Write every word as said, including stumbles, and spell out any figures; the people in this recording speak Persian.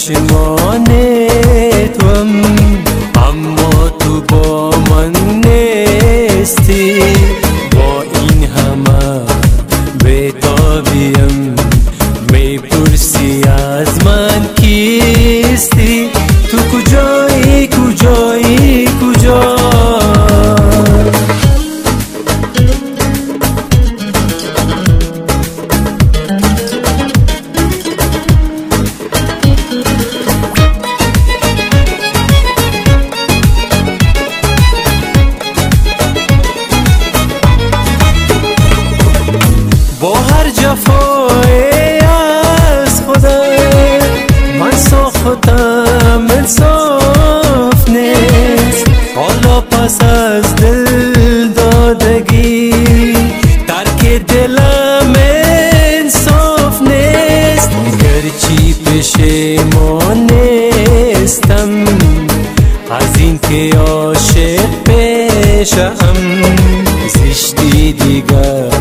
چشمان توام، اما تو با من نیستی. با این همه بیتابیم میپرسی از من کیستی؟ تو کجایی کجایی کجا؟ با هر جفای از خودم من ساختم انصاف نیست. حالا پس از دل دادگی ترک دلم انصاف نیست. گرچی پشیمان نیستم از این که عاشق پیشم، زشتی دیگر